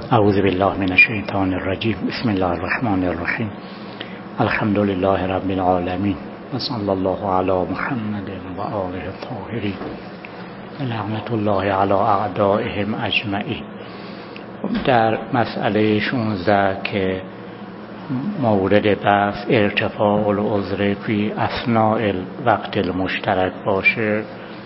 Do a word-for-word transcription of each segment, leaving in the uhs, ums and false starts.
اعوذ بالله من الشیطان الرجیم. بسم الله الرحمن الرحیم. الحمد لله رب العالمین و صلی الله علی محمد و آله الطاهرین لعنت الله علی اعدائهم اجمعین. در مسئله شانزده که مورد بحث ارتفاع العذر فی اثناء الوقت المشترک باشه،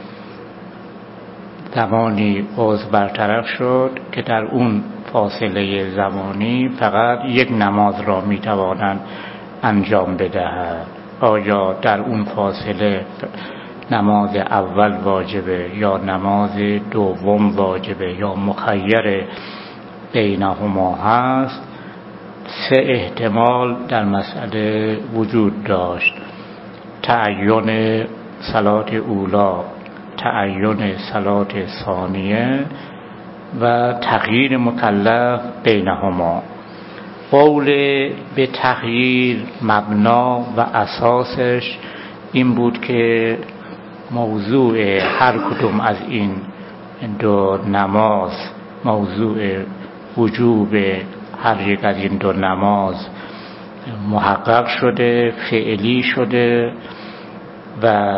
زمانی عذر برطرف شد که در اون فاصله زمانی فقط یک نماز را میتوانند انجام بدهند. آیا در اون فاصله نماز اول واجبه یا نماز دوم واجبه یا مخیر بینهما هست؟ سه احتمال در مسئله وجود داشت: تعین صلات اولا، تعین صلات ثانیه و تغییر مکلف بینهما. قول به تغییر مبنا و اساسش این بود که موضوع هر کدوم از این دو نماز، موضوع وجوب هر یک از این دو نماز محقق شده، فعلی شده و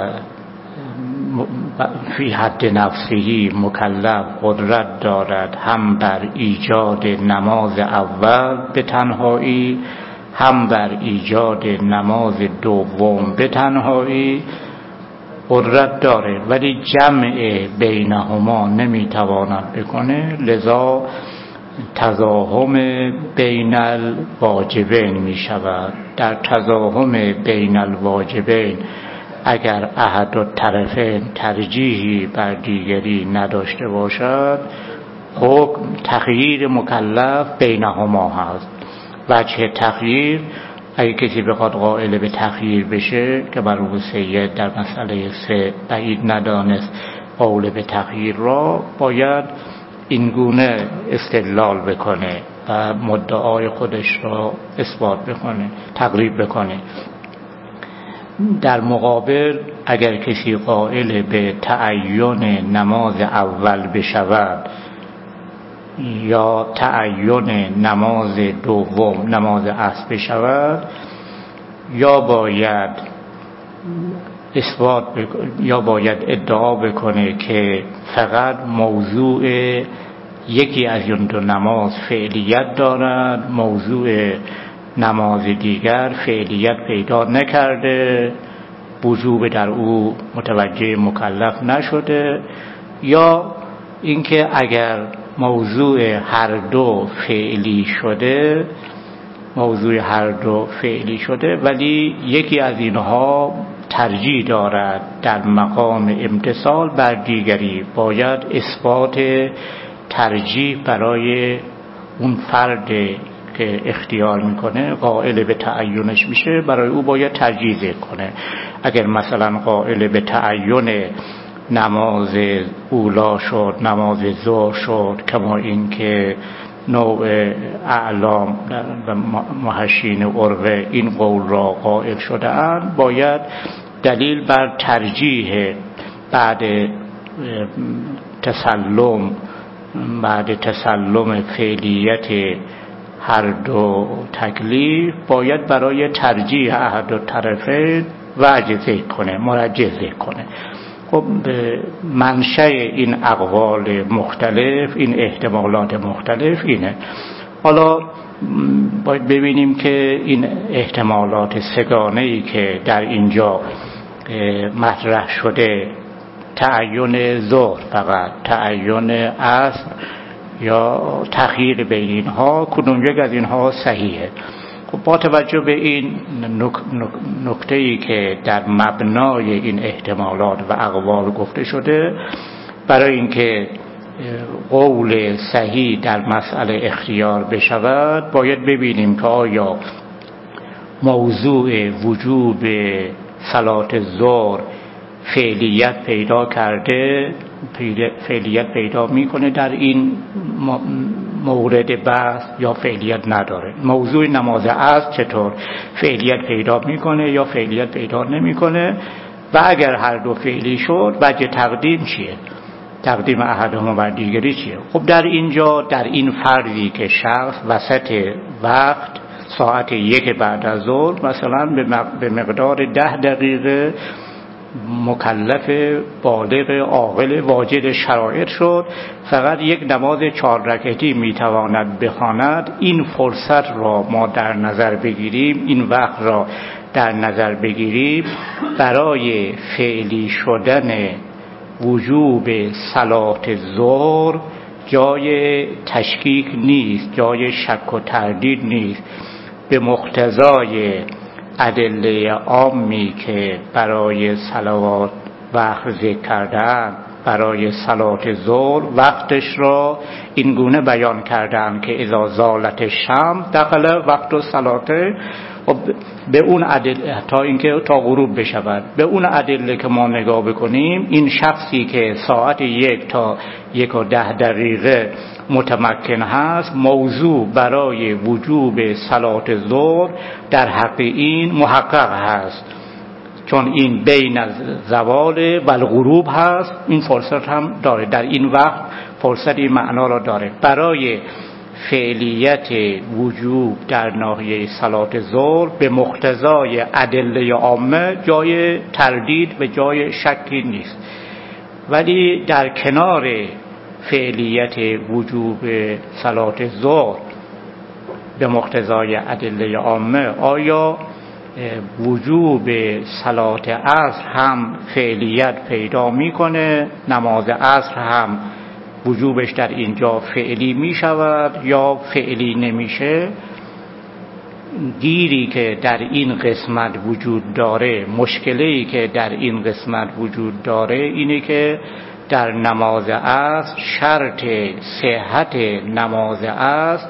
فی حد نفسهی مکلف قدرت دارد هم بر ایجاد نماز اول به تنهایی، هم بر ایجاد نماز دوم به تنهایی قدرت داره، ولی جمع بینهما نمیتواند بکنه. لذا تزاحم بین الواجبین می شود. در تزاحم بین الواجبین اگر احد الطرفین ترجیحی بر دیگری نداشته باشد، حکم تغییر مکلف بینهما هست. وجه تغییر، اگه کسی بخواد قائل به تغییر بشه که مرحوم سید در مسئله سه بعید ندانست قول به تغییر را، باید اینگونه استدلال بکنه و مدعای خودش را اثبات بکنه، تقریب بکنه. در مقابل اگر کسی قائل به تعین نماز اول بشود یا تعین نماز دوم نماز عصر بشود، یا باید اثبات بکنه یا باید ادعا بکنه که فقط موضوع یکی از این دو نماز فعلیت دارد، موضوع نماز دیگر فعلیت پیدا نکرده، وجوب در او متوجه مکلف نشده. یا اینکه اگر موضوع هر دو فعلی شده موضوع هر دو فعلی شده ولی یکی از اینها ترجیح دارد در مقام امتثال بر دیگری، باید اثبات ترجیح برای اون فرد که اختیار میکنه قائل به تعینش میشه، برای او باید ترجیح ذکر کنه. اگر مثلا قائل به تعین نماز اولا شد، نماز ظهر شد، کما این که نوع اعلام و محشین عروه این قول را قائل شده اند، باید دلیل بر ترجیح بعد تسلم بعد تسلم فعلیت هر دو تکلیف باید برای ترجیح احد الطرفین وجه ذکر کنه، مرجح ذکر کنه. خب منشأ این اقوال مختلف، این احتمالات مختلف اینه. حالا باید ببینیم که این احتمالات سگانه‌ای که در اینجا مطرح شده، تعین ظهر فقط، تعین عصر یا تغییر بین اینها، کدوم یک از اینها صحیحه؟ خب با توجه به این نکته‌ای که در مبنای این احتمالات و اقوال گفته شده، برای اینکه قول صحیح در مسئله اختیار بشود باید ببینیم که آیا موضوع وجوب صلات ظهر فعلیت پیدا کرده، فعلیت پیدا میکنه در این مورد بحث، یا فعلیت نداره. موضوع نماز عصر چطور فعلیت پیدا میکنه یا فعلیت پیدا نمیکنه، و اگر هر دو فعلی شد وجه تقدیم چیه؟ تقدیم احدهما بر دیگری چیه؟ خب در اینجا در این فرضی که شخص وسط وقت ساعت یک بعد از ظهر مثلا به مقدار ده دقیقه مکلف بالغ عاقل واجد شرایط شد، فقط یک نماز چهار رکعتی میتواند بخواند، این فرصت را ما در نظر بگیریم، این وقت را در نظر بگیریم برای فعلی شدن وجوب صلات ظهر جای تشکیک نیست، جای شک و تردید نیست. به مقتضای ادله عامی که برای صلوات وقت ذکر کردن، برای صلات ظهر وقتش را این گونه بیان کردن که اذا زالت الشمس دخل وقت صلات، به اون ادله تا اینکه تا غروب بشود، به اون ادله که ما نگاه بکنیم، این شخصی که ساعت یک تا یک و ده دقیقه متمکن هست، موضوع برای وجوب صلات ظهر در حق این محقق هست، چون این بین از زوال و الغروب هست، این فرصت هم داره، در این وقت فرصت این معنا را داره. برای فعلیت وجوب در ناحیه صلات ظهر به مقتضای ادله عامه جای تردید و جای شکی نیست. ولی در کنار فعلیت وجوب صلات ظهر به مقتضای ادله عامه، آیا وجوب صلات عصر هم فعلیت پیدا میکنه؟ نماز عصر هم وجوبش در اینجا فعلی می شود یا فعلی نمیشه؟ گیری که در این قسمت وجود داره، مشکلی که در این قسمت وجود داره اینه که در نماز عصر شرط صحت نماز عصر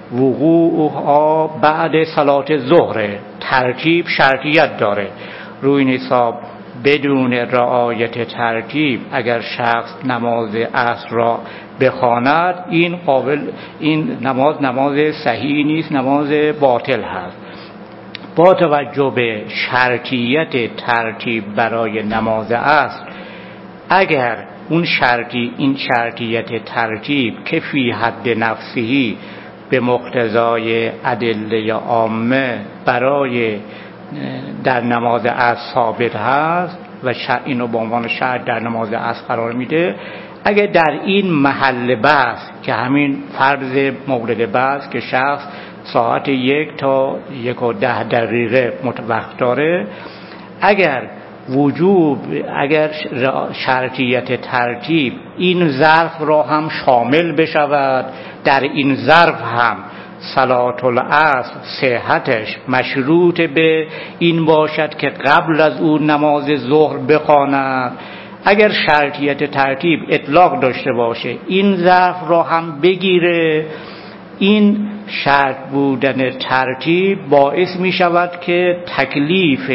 وقوعها بعد صلات ظهر، ترتیب شرطیت داره. روی نصاب بدون رعایت ترتیب اگر شخص نماز عصر را بخواند، این قابل این نماز نماز صحیح نیست، نماز باطل هست. با توجه به شرطیت ترتیب برای نماز عصر، اگر اون شرطی این شرطیت ترتیب که فی حد نفسهی به مقتضای ادله عامه برای در نماز عصر ثابت هست و اینو به عنوان شرط در نماز عصر قرار میده، اگر در این محل بحث که همین فرض مورد بحث که شخص ساعت یک تا یک و ده دقیقه وقت داره، اگر وجوب اگر شرطیت ترتیب این ظرف را هم شامل بشود، در این ظرف هم صلات العصر صحتش مشروط به این باشد که قبل از اون نماز ظهر بخواند، اگر شرطیت ترتیب اطلاق داشته باشه این ظرف را هم بگیره، این شرط بودن ترتیب باعث می شود که تکلیف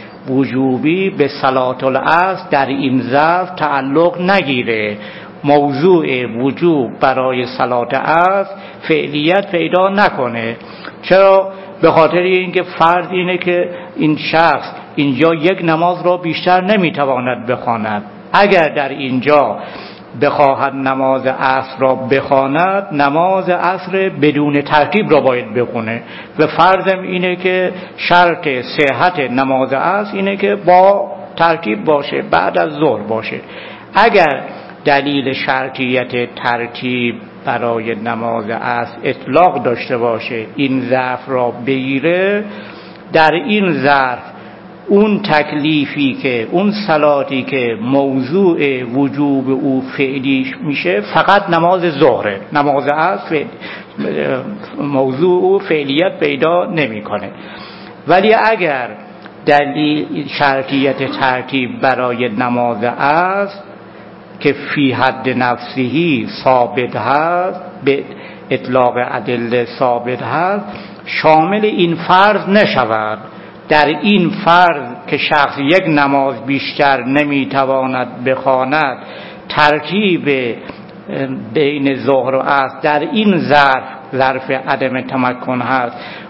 وجوبی به صلات العصر در این ظرف تعلق نگیره، موضوع وجوب برای صلات عصر فعلیت پیدا نکنه. چرا؟ به خاطر اینکه فرض اینه که این شخص اینجا یک نماز را بیشتر نمیتواند بخواند، اگر در اینجا بخواهد نماز عصر را بخواند، نماز عصر بدون ترتیب را باید بخونه و فرضم اینه که شرط صحت نماز عصر اینه که با ترتیب باشه، بعد از ظهر باشه. اگر دلیل شرطیت ترتیب برای نماز عصر اطلاق داشته باشه، این ظرف را بگیره، در این ظرف اون تکلیفی که اون صلاتی که موضوع وجوب او فعلی میشه فقط نماز ظهره، نماز عصر موضوع او فعلیت پیدا نمیکنه. ولی اگر دلیل شرطیت ترتیب برای نماز عصر که فی حد نفسهی ثابت هست، به اطلاق ادله ثابت هست، شامل این فرض نشود. در این فرض که شخص یک نماز بیشتر نمیتواند بخواند، ترتیب بین ظهر و عصر در این ظرف ظرف عدم تمکن هست،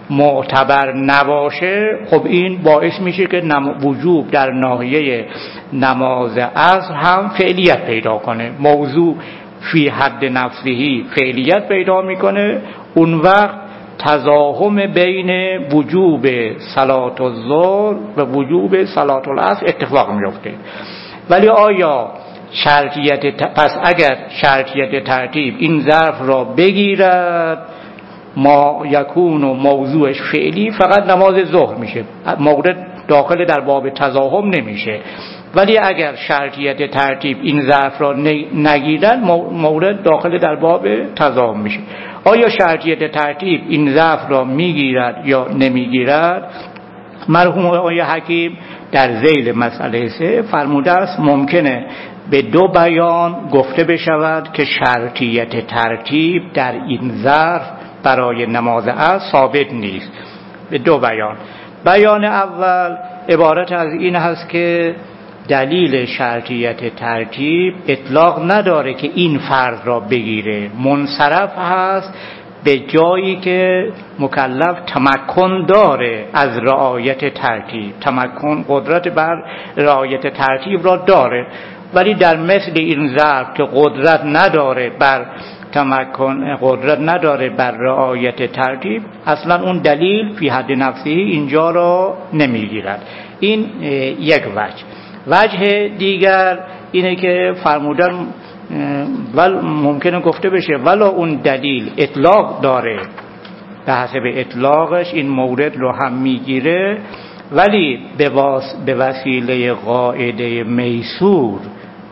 معتبر نباشه، خب این باعث میشه که وجوب در ناحیه نماز عصر هم فعلیت پیدا کنه. موضوع فی حد نفسهی فعلیت پیدا میکنه، اون وقت تزاحم بین وجوب صلات الظهر و وجوب صلات العصر اتفاق میفته. ولی آیا شرطیت پس اگر شرطیت ترتیب این ظرف را بگیرد، ما یکون و موضوعش فعلی، فقط نماز ظهر میشه، مورد داخل در باب تزاحم نمیشه. ولی اگر شرطیت ترتیب این ظرف را نگیرد، مورد داخل در باب تزاحم میشه. آیا شرطیت ترتیب این ظرف را میگیرد یا نمیگیرد؟ مرحوم آقای حکیم در ذیل مسئله سه فرموده است ممکنه به دو بیان گفته بشود که شرطیت ترتیب در این ظرف برای نماز عصر ثابت نیست. به دو بیان. بیان اول عبارت از این هست که دلیل شرطیت ترتیب اطلاق نداره که این فرض را بگیره، منصرف هست به جایی که مکلف تمکن داره از رعایت ترتیب، تمکن قدرت بر رعایت ترتیب را داره. ولی در مثل این ظرف که قدرت نداره بر تمکن، قدرت نداره بر رعایت ترتیب، اصلا اون دلیل فی حد نفسه اینجا را نمیگیرد. این یک وجه. وجه دیگر اینه که فرمودن ول ممکنه گفته بشه ولی اون دلیل اطلاق داره، به حسب اطلاقش این مورد رو هم میگیره، ولی به وسیله قاعده میسور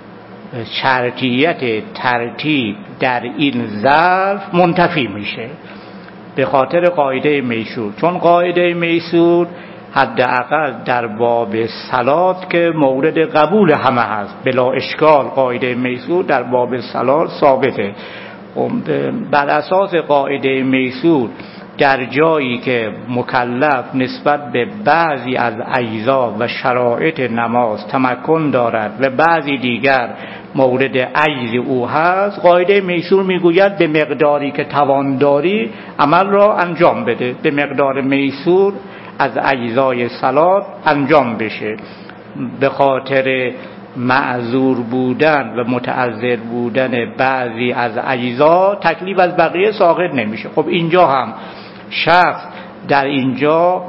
شرطیت ترتیب در این ظرف منتفی میشه به خاطر قاعده میسور. چون قاعده میسور حداقل در باب صلات که مورد قبول همه هست، بلا اشکال قاعده میسور در باب صلات ثابته. بر اساس قاعده میسور در جایی که مکلف نسبت به بعضی از اجزا و شرایط نماز تمکن دارد و بعضی دیگر مورد عجز او هست، قاعده میسور میگوید به مقداری که توان داری عمل را انجام بده، به مقدار میسور از اجزای صلات انجام بشه. به خاطر معذور بودن و متعذر بودن بعضی از اجزا تکلیف از بقیه ساقط نمیشه. خب اینجا هم شخص در اینجا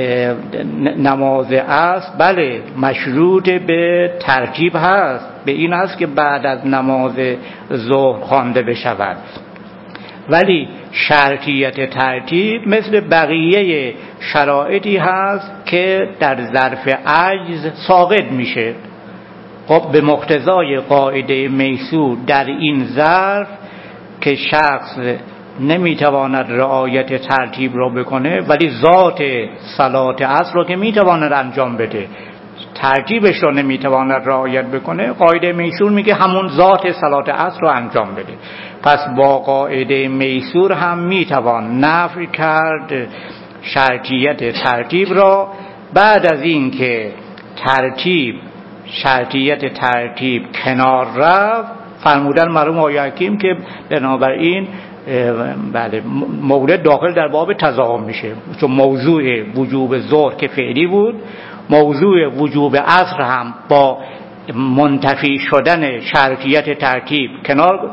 نماز عصر بله مشروط به ترتیب هست، به این هست که بعد از نماز ظهر خوانده بشود، ولی شرطیت ترتیب مثل بقیه شرایطی هست که در ظرف عجز ساقط میشه. خب به مقتضای قاعده میسور در این ظرف که شخص نمیتواند رعایت ترتیب را بکنه، ولی ذات صلات عصر را که میتواند انجام بده، ترتیبش را نمیتواند رعایت بکنه، قاعده میسور میگه همون ذات صلات عصر را انجام بده. پس با قاعده میسور هم میتوان نفی کرد شرطیت ترتیب را بعد از این که ترتیب شرطیت ترتیب کنار رفت. فرمودن مرحوم آقای حکیم که بنابراین بله مورد داخل در باب تزاحم میشه، چون موضوع وجوب ظهر که فعلی بود، موضوع وجوب عصر هم با منتفی شدن شرطیت ترتیب کنار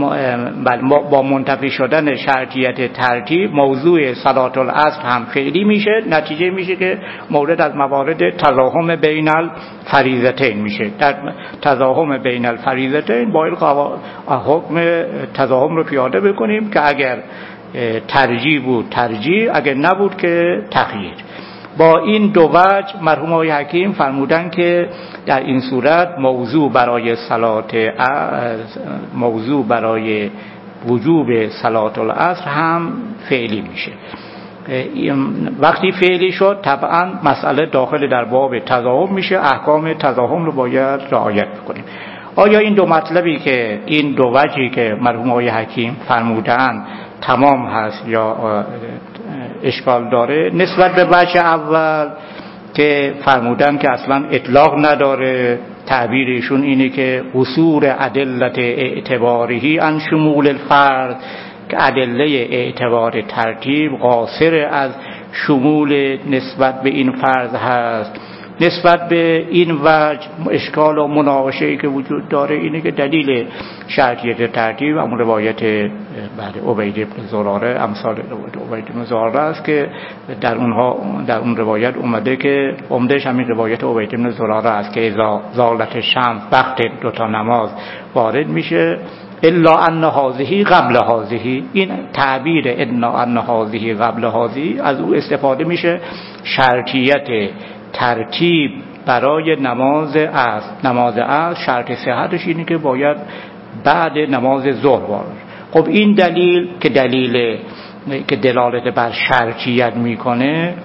با منتفی شدن شرطیت ترتیب موضوع صلات العصر هم فعلی میشه. نتیجه میشه که مورد از موارد تزاحم بین الفریضتین میشه. در تزاحم بین الفریضتین باید حکم تزاحم رو پیاده بکنیم که اگر ترجیح بود ترجیح، اگر نبود که تخییر. با این دو وجه مرحوم آقای حکیم فرمودن که در این صورت موضوع برای صلات موضوع برای وجوب صلات العصر هم فعلی میشه. وقتی فعلی شد طبعا مسئله داخل در باب تزاحم میشه، احکام تزاحم رو باید رعایت بکنیم. آیا این دو مطلبی که این دو وجهی که مرحوم آقای حکیم فرمودن تمام هست یا اشکال داره؟ نسبت به وجه اول که فرمودن که اصلا اطلاق نداره، تعبیرشون اینه که قصور ادلت اعتباری عن شمول الفرد، که ادله اعتبار ترتیب قاصر از شمول نسبت به این فرض هست. نسبت به این وجه اشکال و مناقشه‌ای که وجود داره اینه که دلیل شرطیت ترتیب همون روایت بعد عبید بن زراره، امثال روایت عبید بن زراره است که در اونها در اون روایت اومده که عمدهش همین روایت عبید بن زراره است که اذا زالت شمس وقت دو تا نماز وارد میشه الا ان هذه قبل هذه. این تعبیر ان ان هذه قبل هذه از او استفاده میشه شرطیت ترتیب برای نماز عصر. نماز عصر شرط صحتش اینه که باید بعد نماز ظهر باشه. خب این دلیل که دلیل که دلالت بر شرطیت میکنه،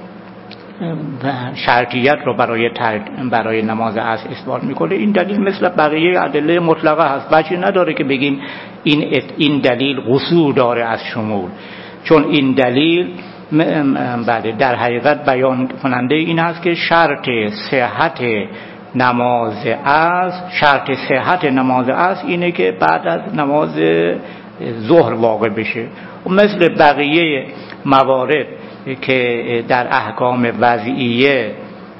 شرطیت رو برای تر... برای نماز عصر اثبات میکنه، این دلیل مثل بقیه ادله مطلقه هست. وجه نداره که بگیم این این دلیل قصور داره از شمول، چون این دلیل بله در حقیقت بیان کننده این است که شرط صحت نماز عصر شرط صحت نماز عصر اینه که بعد از نماز ظهر واقع بشه. و مثل بقیه موارد که در احکام وضعیه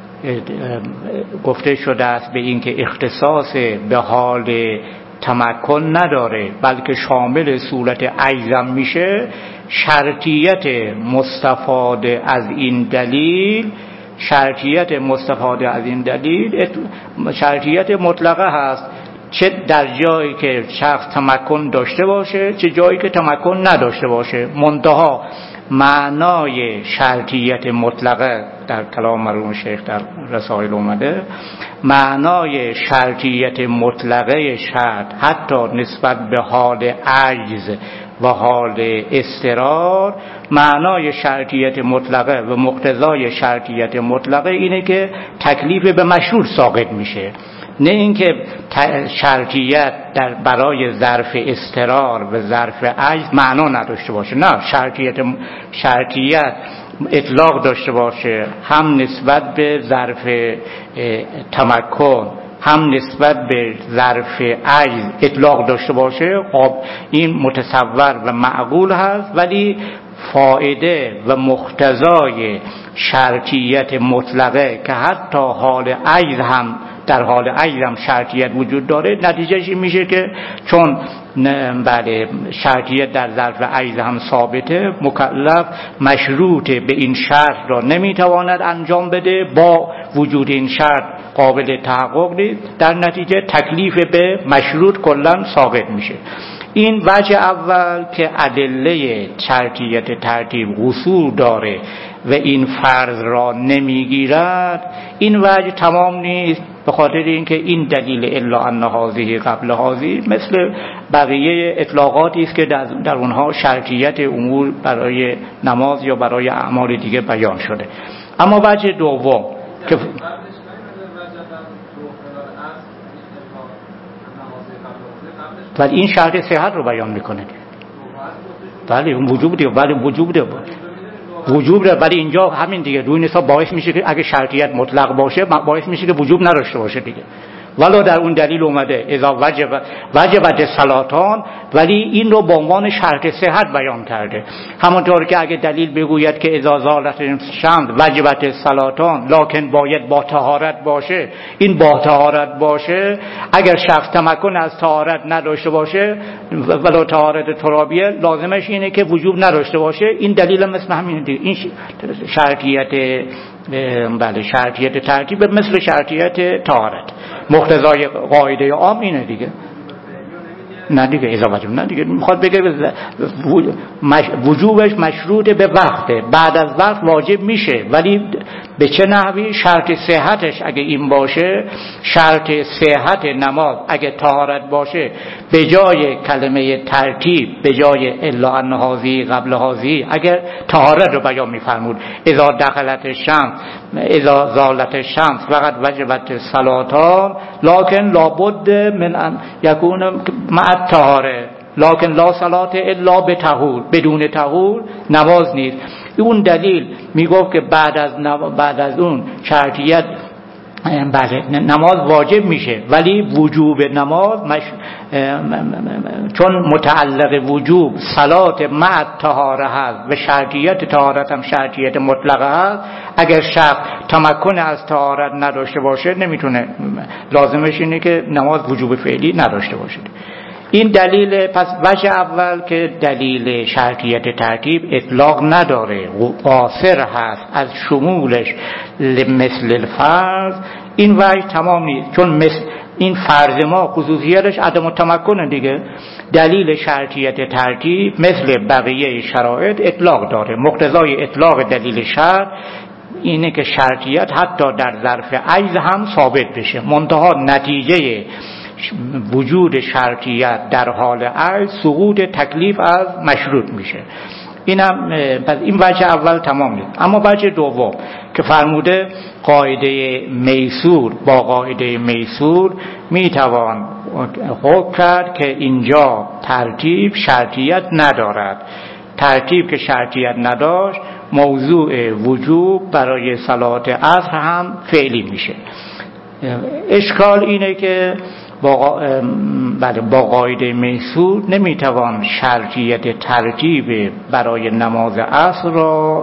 گفته شده است به این که اختصاص به حال تمکن نداره بلکه شامل صورت عجزم میشه، شرطیت مستفاده از این دلیل شرطیت مستفاده از این دلیل شرطیت مطلقه هست، چه در جایی که شخص تمکن داشته باشه چه جایی که تمکن نداشته باشه. منتها معنای شرطیت مطلقه در کلام مرحوم شیخ در رسائل اومده، معنای شرطیت مطلقه شرط حتی نسبت به حال عجز و حال اضطرار، معنای شرطیت مطلقه و مقتضای شرطیت مطلقه اینه که تکلیف به مشروط ساقط میشه، نه اینکه شرطیت در برای ظرف اضطرار و ظرف عجز معنا نداشته باشه. نه، شرطیت شرطیت اطلاق داشته باشه، هم نسبت به ظرف تمکن هم نسبت به ظرف عجز اطلاق داشته باشه. خب این متصور و معقول هست، ولی فائده و مقتضای شرطیت مطلقه که حتی حال عجز هم در حال عجز هم شرطیت وجود داره، نتیجهش این میشه که چون بله شرطیت در ظرف عجز هم ثابته، مکلف مشروط به این شرط را نمیتواند انجام بده، با وجود این شرط قابل تحقق نیست، در نتیجه تکلیف به مشروط کلا ساقط میشه. این وجه اول که ادله شرطیت ترتیب قصور داره و این فرض را نمیگیرد، این وجه تمام نیست، به خاطر اینکه این دلیل الا ان هذه قبل هذه مثل بقیه اطلاقاتی است که در, در اونها شرطیت امور برای نماز یا برای اعمال دیگه بیان شده. اما وجه دوم که ولی این شرط صحت رو بیان میکنه، ولی اون وجوب دیگه، ولی وجوب دیگه وجوب داره، ولی اینجا همین دیگه روی نسبت باعث میشه که اگه شرطیت مطلق باشه باعث میشه که وجوب نداشته باشه دیگه. ولو در اون دلیل اومده اذا وجب وجبت صلاتان، ولی این رو به عنوان شرط صحت بیان کرده. همونطور که اگه دلیل بگوید که اذا زالت شمس وجبت صلاتان لکن باید با طهارت باشه، این با طهارت باشه اگر شخص تمکن از طهارت نداشته باشه ولو طهارت ترابیه لازمش اینه که وجوب نداشته باشه. این دلیل مثل همین دیگه، این شرطیت بله شرطیت ترتیب مثل شرطیت طهارت، مقتضای قاعده عام اینه دیگه. نه دیگه اضافه نه دیگه، میخواد بگه وجوبش مشروط به وقته، بعد از وقت واجب میشه، ولی به چه نحوی؟ شرط صحتش اگه این باشه، شرط صحت نماز اگه طهارت باشه، به جای کلمه ترتیب به جای الا ان هذه قبل هذه اگر طهارت رو بیان میفرمود اذا دخلت الشمس اذا زالت الشمس فقط وجبت صلاتان لکن لابد من ان یکون مع الطهاره لکن لا صلات الا بطهور، بدون طهور نماز نیست. اون دلیل میگفت که بعد از بعد از اون شرطیت بله نماز واجب میشه، ولی وجوب نماز مش... چون متعلق وجوب صلات مع طهاره هست و شرطیت طهارت هم شرطیت مطلقه هست، اگر شخص تمکن از طهارت نداشته باشه نمیتونه، لازمش اینه که نماز وجوب فعلی نداشته باشه. این دلیل. پس وجه اول که دلیل شرطیت ترتیب اطلاق نداره، قاصر هست از شمولش مثل الفرض. این وجه تمام نیست، چون مثل این فرض ما خصوصیتش عدم التمکن دیگه. دلیل شرطیت ترتیب مثل بقیه شرایط اطلاق داره. مقتضای اطلاق دلیل شرط اینه که شرطیت حتی در ظرف عجز هم ثابت بشه، منتها نتیجه وجود شرطیت در حال عجز سقوط تکلیف از مشروط میشه. اینم پس این وجه اول تمام نیست. اما وجه دوم که فرموده قاعده میسور با قاعده میسور میتوان حکم کرد که اینجا ترتیب شرطیت ندارد. ترتیب که شرطیت نداشت موضوع وجوب برای صلات عصر هم فعلی میشه. اشکال اینه که با بله با قاعده میسور نمیتوان شرطیت ترتیب برای نماز عصر را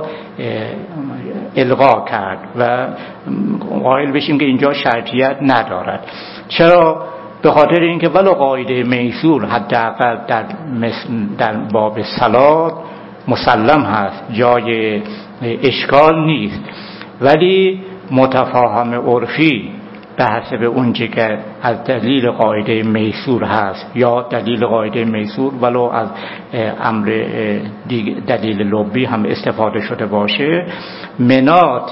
الغا کرد و قائل بشیم که اینجا شرطیت ندارد. چرا؟ به خاطر اینکه ولو قاعده میسور حداقل در در باب صلات مسلم هست، جای اشکال نیست، ولی متفاهم عرفی به حسب اونچه که از دلیل قاعده میسور هست یا دلیل قاعده میسور ولو از امر دلیل لبی هم استفاده شده باشه، منات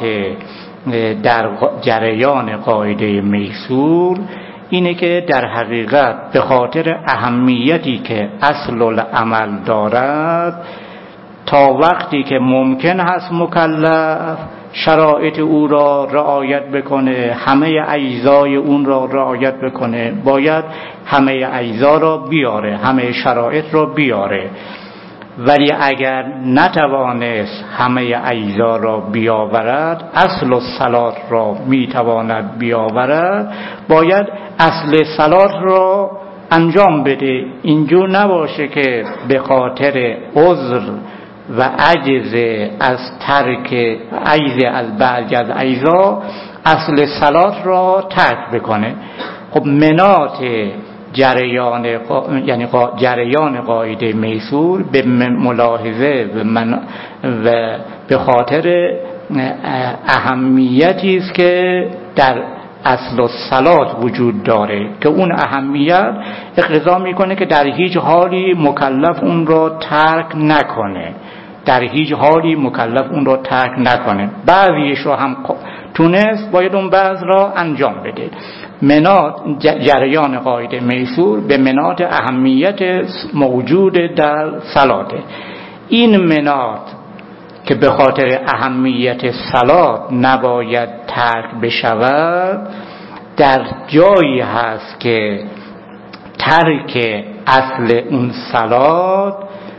در جریان قاعده میسور اینه که در حقیقت به خاطر اهمیتی که اصل العمل دارد، تا وقتی که ممکن هست مکلف شرایط او را رعایت بکنه، همه اجزای اون را رعایت بکنه، باید همه اجزا را بیاره، همه شرایط را بیاره. ولی اگر نتوانست همه اجزا را بیاورد، اصل الصلات را میتواند بیاورد، باید اصل صلات را انجام بده. اینجور نباشه که به خاطر عذر و عجز از ترک عجز از بعضی از اجزا اصل صلات را ترک بکنه. خب منات جریان قا... یعنی قا... جریان قاعده میسور به ملاحظه و, من... و به خاطر اهمیتی است که در اصل الصلات وجود داره که اون اهمیت اقتضا میکنه که در هیچ حالی مکلف اون را ترک نکنه، در هیچ حالی مکلف اون را ترک نکنه. بعضیش رو هم تونست، باید اون بعض را انجام بده. منات جریان قاعده میسور به منات اهمیت موجود در صلاته. این منات که به خاطر اهمیت صلات نباید ترک بشود، در جایی هست که ترک اصل اون صلات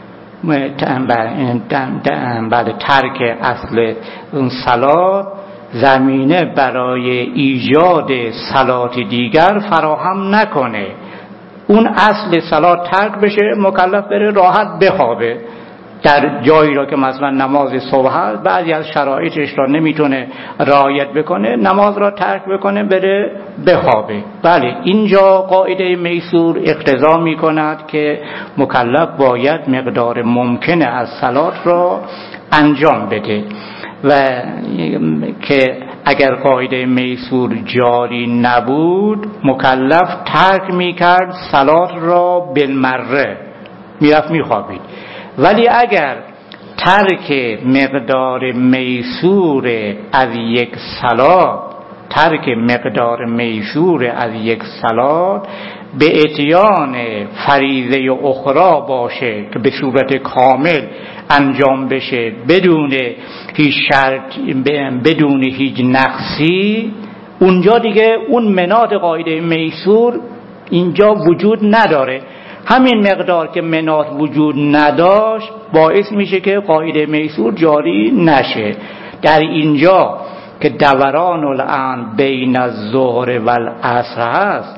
بعد ترک اصل اون صلات زمینه برای ایجاد صلات دیگر فراهم نکنه. اون اصل صلات ترک بشه، مکلف بره راحت بخوابه. در جایی را که مثلا نماز صبح هست، بعضی از شرایطش را نمیتونه رعایت بکنه، نماز را ترک بکنه بره بخوابه. بله، اینجا قاعده میسور اقتضا میکند که مکلف باید مقدار ممکنه از صلات را انجام بده و که اگر قاعده میسور جاری نبود مکلف ترک میکرد صلات را بالمره، میرفت میخوابید. ولی اگر ترک مقدار میسور از یک صلات ترک مقدار میسور از یک صلات به اتیان فریضه اخرى باشه که به صورت کامل انجام بشه بدون هیچ شرط، بدون هیچ نقصی، اونجا دیگه اون منات قاعده میسور اینجا وجود نداره. همین مقدار که منات وجود نداشت باعث میشه که قاعده میسور جاری نشه. در اینجا که دوران الان بین الظهر و العصر هست،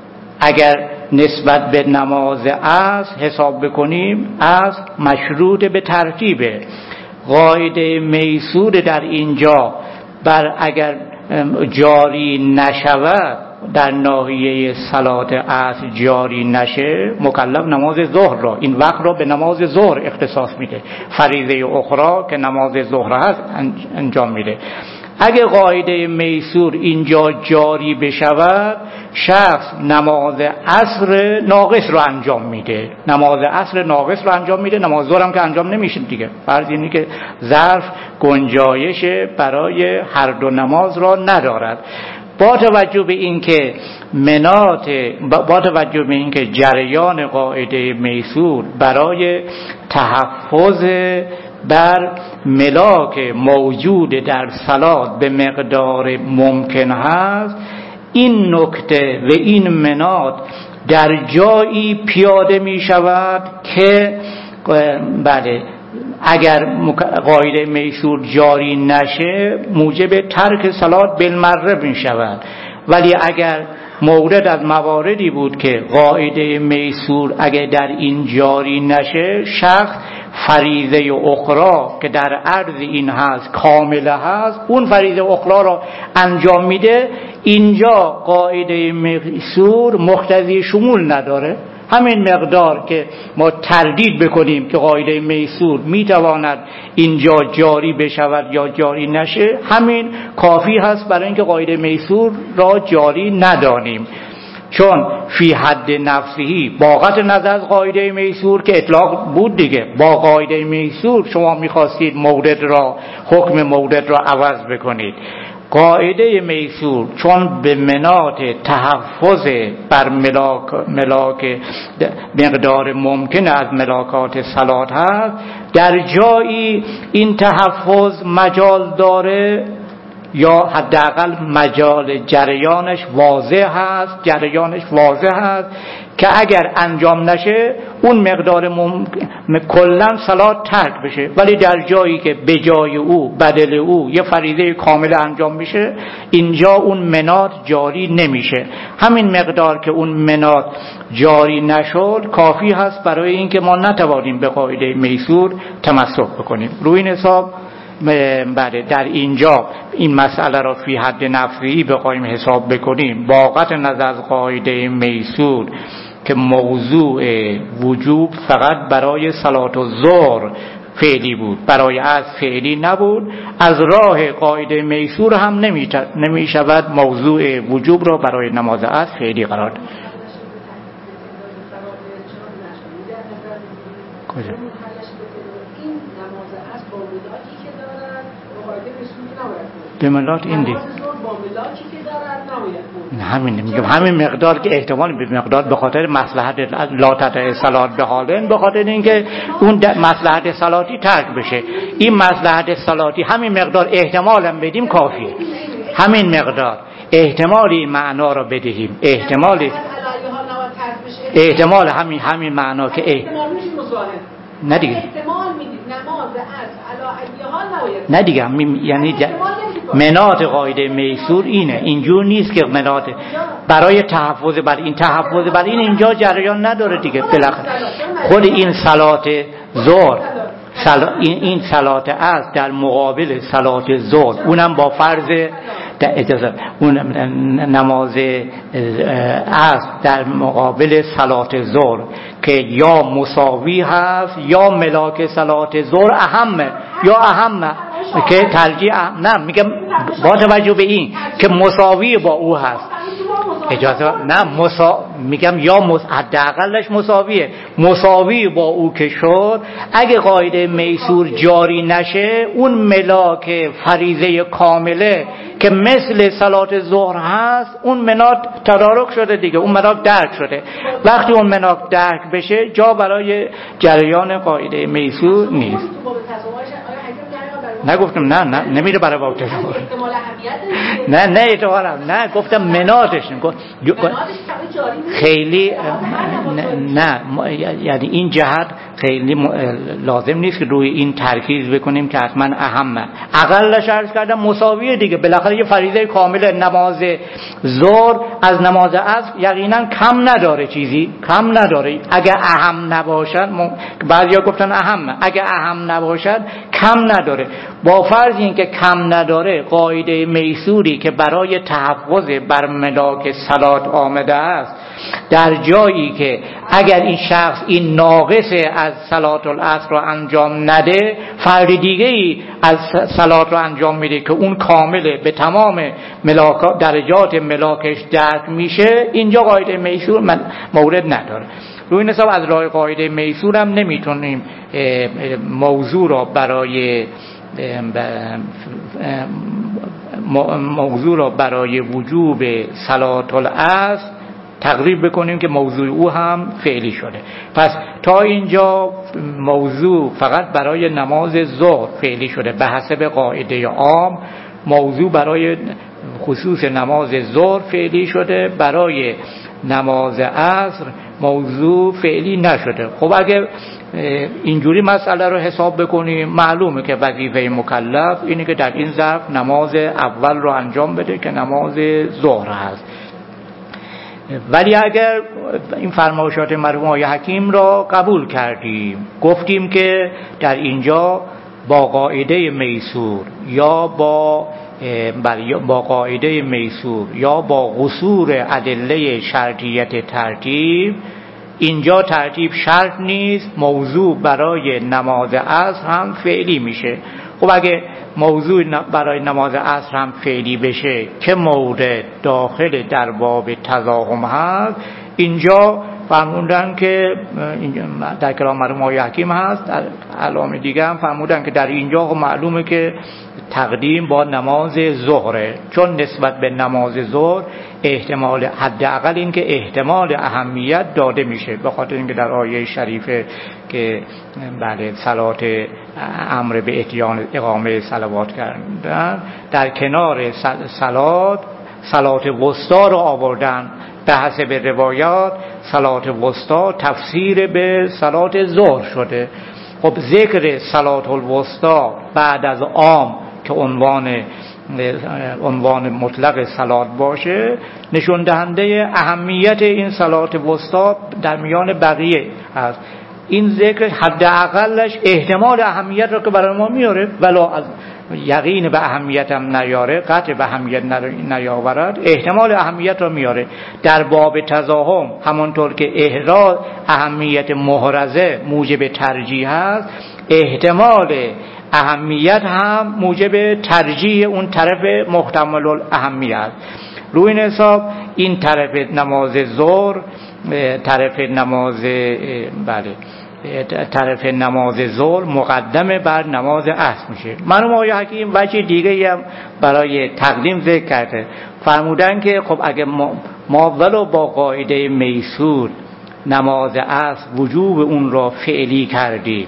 اگر نسبت به نماز عصر حساب بکنیم عصر مشروط به ترتیبه. قاعده میسور در اینجا بر اگر جاری نشود در ناحیه صلات عصر جاری نشه، مکلف نماز ظهر را این وقت را به نماز ظهر اختصاص میده، فریضه اخرى که نماز ظهر هست انجام میده. اگه قاعده میسور اینجا جاری بشود، شخص نماز عصر ناقص رو انجام میده، نماز عصر ناقص رو انجام میده، نماز ظهر هم که انجام نمیشه دیگه. فرض اینه که ظرف گنجایش برای هر دو نماز را ندارد. با توجه به اینکه منات با توجه به اینکه جریان قاعده میسور برای تحفظ بر ملاک موجود در صلات به مقدار ممکن هست، این نکته و این منات در جایی پیاده می شود که بله اگر قاعده میسور جاری نشه موجب ترک صلات بالمره می شود. ولی اگر مورد از مواردی بود که قاعده میسور اگر در این جاری نشه، شخص فریضه اخرى که در عرض این هست کامله هست، اون فریضه اخرى را انجام میده، اینجا قاعده میسور مقتضی شمول نداره. همین مقدار که ما تردید بکنیم که قاعده میسور میتواند اینجا جاری بشود یا جاری نشه، همین کافی هست برای اینکه قاعده میسور را جاری ندانیم. چون فی حد نفسهی باقت نظر از قاعده میسور که اطلاق بود دیگه، با قاعده میسور شما میخواستید مورد را حکم مورد را عوض بکنید. قاعده میسور چون به منات تحفظ بر ملاک, ملاک مقدار ممکن از ملاکات صلات هست، در جایی این تحفظ مجال داره یا حداقل مجال جریانش واضح هست جریانش واضح هست که اگر انجام نشه اون مقدار ممکن کلن صلات ترک بشه. ولی در جایی که به جای او بدل او یه فریضه کامل انجام میشه، اینجا اون منات جاری نمیشه. همین مقدار که اون منات جاری نشد کافی هست برای اینکه ما نتوانیم به قاعده میسور تمسک بکنیم. روی این حساب بله در اینجا این مسئله را فی حد نفسی بخوایم حساب بکنیم، باقت نظر از قاعده میسور که موضوع وجوب فقط برای صلات الظهر فعلی بود، برای از فعلی نبود، از راه قاعده میسور هم نمی شود موضوع وجوب را برای نماز از فعلی قرار داد. کجا؟ بملات این دی همین میگم، همین مقدار که احتمال به مقدار به خاطر مصلحت لا تطع صلات به حالن، به خاطر اینکه اون مصلحت صلاتی ترک بشه، این مصلحت صلاتی همین مقدار احتمالم بدیم کافی. همین مقدار احتمال این معنا رو بدهیم، احتمال احتمال همین همین معنا که احتمال نه دیگه احتمال میدید نماز عصر علی ای حال نباید نه دیگه می... یعنی ج... منات قاعده میسور اینه، اینجور نیست که منات برای تحفظ بر این تحفظ بر این اینجا جریان نداره دیگه. بالاخره خود این صلات ظهر سل... این این صلات عصر در مقابل صلات ظهر، اونم با فرض اجازه اون نماز عصر در مقابل صلات ظهر که یا مساوی هست یا ملاک صلات ظهر اهمه یا اهمه که ترجیح اهم. نه میگم با توجه به این که مساوی با او هست، اجازه نه مسا... میگم یا مس... حداقلش مساویه، مساوی با او که شد، اگه قاعده میسور جاری نشه اون ملاک فریضه کامله که مثل صلات ظهر هست اون منات تدارک شده دیگه، اون منات درک شده. وقتی اون منات درک بشه جا برای جریان قاعده میسور نیست. نگفتم نه نه نمیره برای وقت نه نه احتمالم نه گفتم مناتش گفت خیلی نه یعنی این جهت خیلی لازم نیست که روی این ترکیز بکنیم که حتما اهمه. اقلش عرض کردم مساویه دیگه، بالاخره یه فریضه کامل نماز ظهر از نماز عصر یقینا کم نداره، چیزی کم نداره. اگه اهم نباشد، بعضیا گفتن اهمه، اگه اهم نباشد کم نداره. با فرض این که کم نداره، قاعده میسوری که برای تحفظ بر ملاک صلات آمده است در جایی که اگر این شخص این ناقص از صلات العصر رو انجام نده، فرد دیگه ای از صلات رو انجام میده که اون کامله، به تمام ملاک درجات ملاکش درک میشه، اینجا قاعده میسور مورد نداره. روی این حساب از راه قاعده میسور هم نمیتونیم موضوع را برای موضوع را برای وجوب صلات العصر تقریب بکنیم که موضوع او هم فعلی شده. پس تا اینجا موضوع فقط برای نماز ظهر فعلی شده به حسب قاعده عام. موضوع برای خصوص نماز ظهر فعلی شده، برای نماز عصر موضوع فعلی نشده. خب اگه اینجوری مسئله رو حساب بکنیم، معلومه که وظیفه مکلف اینه که در این ظرف نماز اول رو انجام بده که نماز ظهر هست. ولی اگر این فرمایشات مرحوم آقای حکیم را قبول کردیم، گفتیم که در اینجا با قاعده میسور یا با با قاعده میسور یا با قصور ادله شرطیت ترتیب، اینجا ترتیب شرط نیست، موضوع برای نماز عصر هم فعلی میشه. خب اگه موضوع برای نماز عصر هم فعلی بشه که مورد داخل در باب تزاحم هست، اینجا فرمودن که در کلام مرحوم آقای حکیم هست، در علامه دیگه هم فرمودن که در اینجا معلومه که تقدیم با نماز ظهره، چون نسبت به نماز ظهر احتمال حداقل این که احتمال اهمیت داده میشه، به خاطر اینکه در آیه شریفه که بله صلات امر به اتیان اقامه صلوات کردن، در کنار صلات صلات وسطا رو آوردن. به حسب روایات صلات وسطا تفسیر به صلات ظهر شده. خب ذکر صلات الوسطا بعد از عام که عنوان عنوان مطلق صلات باشه، نشون دهنده اهمیت این صلات وسطا در میان بقیه هست. این ذکر حداقلش احتمال اهمیت رو که برای ما میاره، ولا از یقین به اهمیت هم نیاره، قطع به اهمیت نیاورد، احتمال اهمیت رو میاره. در باب تزاحم همانطور که احراز اهمیت محرزه موجب ترجیح هست، احتمال اهمیت هم موجب ترجیح اون طرف محتمل الاهمیت. روی این حساب این طرف نماز ظهر، طرف نماز بله طرف نماز ظهر مقدمه بر نماز عصر میشه. مرحوم آقای حکیم وجه دیگه هم برای تقدیم ذکر کرده، فرمودن که خب اگه ما, ما ولو با قاعده میسور نماز عصر وجوب اون را فعلی کردیم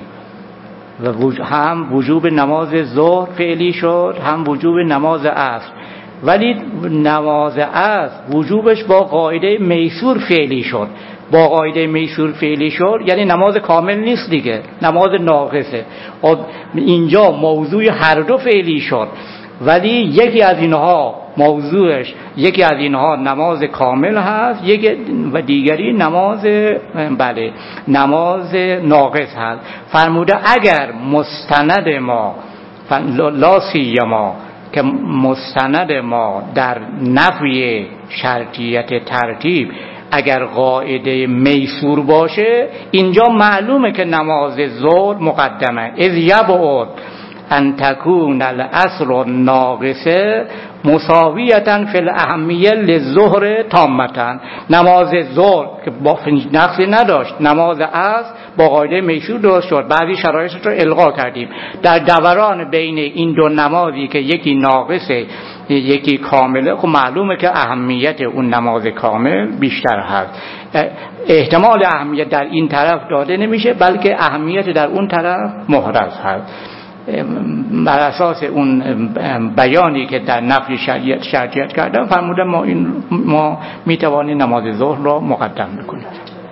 و هم وجوب نماز ظهر فعلی شد، هم وجوب نماز عصر، ولی نماز عصر وجوبش با قاعده میسور فعلی شد. با قاعده میسور فعلی شد یعنی نماز کامل نیست دیگه، نماز ناقصه. اینجا موضوع هر دو فعلی شد، ولی یکی از اینها موضوعش یکی از اینها نماز کامل هست، یکی و دیگری نماز بله نماز ناقص هست. فرموده اگر مستند ما لا سیما که مستند ما در نفی شرطیت ترتیب اگر قاعده میسور باشه، اینجا معلومه که نماز ظهر مقدمه. اذ یبعد ان تکون العصر ناقصه مساویتا فی الاهمیه للظهر تامتا. نماز ظهر که با نقصی نداشت، نماز عصر با قاعده میسور درست شد، بعضی شرایطش رو الغا کردیم. در دوران بین این دو نمازی که یکی ناقصه یکی کامله، خب معلومه که اهمیت اون نماز کامل بیشتر هست. احتمال اهمیت در این طرف داده نمیشه، بلکه اهمیت در اون طرف محرز هست. بر اساس اون بیانی که در نفی شریعت شرطیت کردن فرمودن ما این ما میتوانیم نماز ظهر را مقدم بکنیم.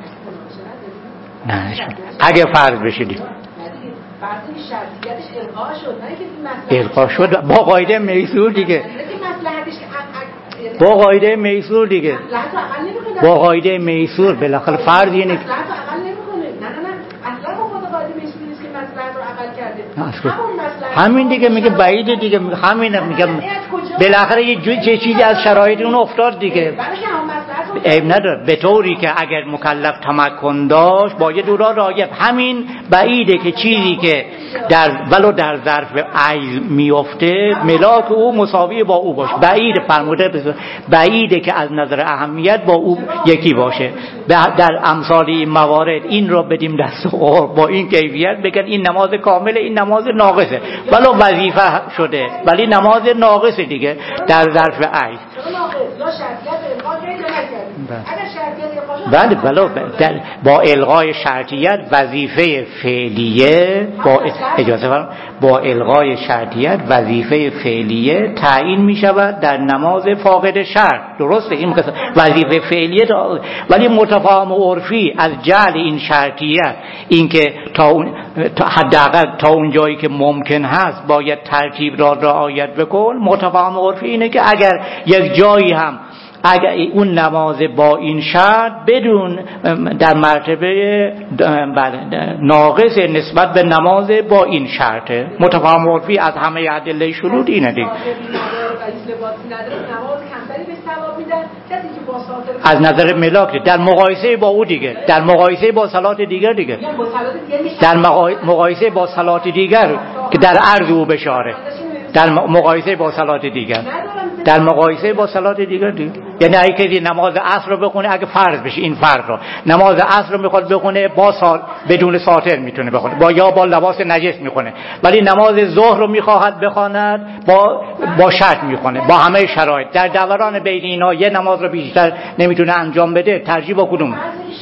نه اگه فرض بشه دیگه فرض شرطیتش الغا شد، نه که الغا شد با قاعده میسور دیگه، با قاعده میسور دیگه، با قاعده میسور بالاخره فرض یعنی همین دیگه میگه بعیده دیگه، همین میگم بالاخره یه چیزی از شرایط اون افتاد دیگه، عیب نداره. به طوری که اگر مکلف تمکن داشت باید او را رعایت، همین بعیده که چیزی که در ولو در ظرف عیز میفته ملاک او مساوی با او باشه، بعید فرموده بعیده که از نظر اهمیت با او یکی باشه. در امثال این موارد این را بدیم دست قرب با این کیفیت بگن این نماز کامله این نماز ناقصه، ولو وظیفه شده ولی نماز ناقصه دیگه در ظرف عیز. بله بله با الغای شرطیت وظیفه فعلیه با اجازه فرم با الغای شرطیت وظیفه فعلیه تعیین می شود در نماز فاقد شرط. درسته این وظیفه فعلیه، ولی متفاهم و عرفی از جعل این شرطیت این که تا اون حداقل تا اون جایی که ممکن هست باید ترتیب را رعایت بکن، متفاهم و عرفی اینه که اگر یک جایی هم اگر اون نماز با این شرط بدون در مرتبه ناقص نسبت به نماز با این شرطه، متفاهم عرفی از همه ادله شروط اینه دیگه. از نظر ملاک در مقایسه با او دیگه، در مقایسه با صلات دیگر دیگه، در مقایسه با صلات دیگر که در عرض او بشاره، در مقایسه با صلات دیگر، در مقایسه با صلات دیگر دیگه. یعنی اگه کسی نماز عصر رو بخونه اگه فرض بشه این فرض رو نماز عصر رو میخواد بخونه با سال بدون ساتر میتونه بخونه، با یا با لباس نجس میخونه، ولی نماز ظهر رو میخواهد بخواند با با شرط میخونه با همه شرایط، در دوران بین اینا یه نماز رو بیشتر نمیتونه انجام بده، ترجیح با کدوم؟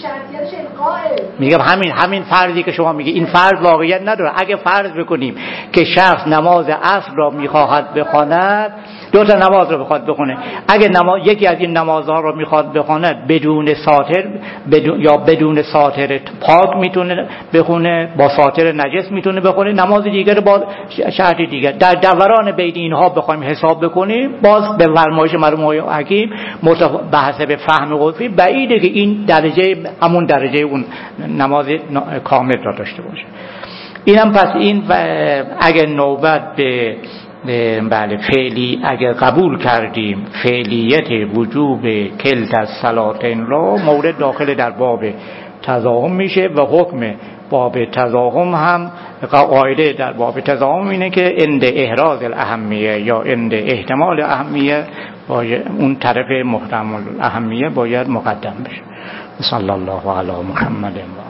میگم همین همین فرضی که شما میگی این فرض واقعیت نداره. اگه فرض بکنیم که شخص نماز عصر را میخواهد بخواند، دو تا نماز رو بخواد بخونه، اگه نماز یکی از این نمازها رو میخواد بخواند بدون ساتر بدون یا بدون ساتر پاک میتونه بخونه، با ساتر نجس میتونه بخونه، نماز دیگر با شرط دیگر. در دوران بین اینها بخوایم حساب بکنیم باز به فرمایش مرحوم حکیم به حسب فهم عرفی بعیده که این درجه همون درجه اون نماز کامل را داشته باشه. اینم پس این اگر نوبت به بله فعلی اگر قبول کردیم فعلیت وجوب کلت از صلاتین را مورد داخل در باب تضاهم میشه و حکم باب تضاهم هم قاعده در باب تضاهم اینه که عند احراز الاهمیه یا عند احتمال اهمیه باید اون طرف محتمل اهمیه باید مقدم بشه. صلی الله علی محمد و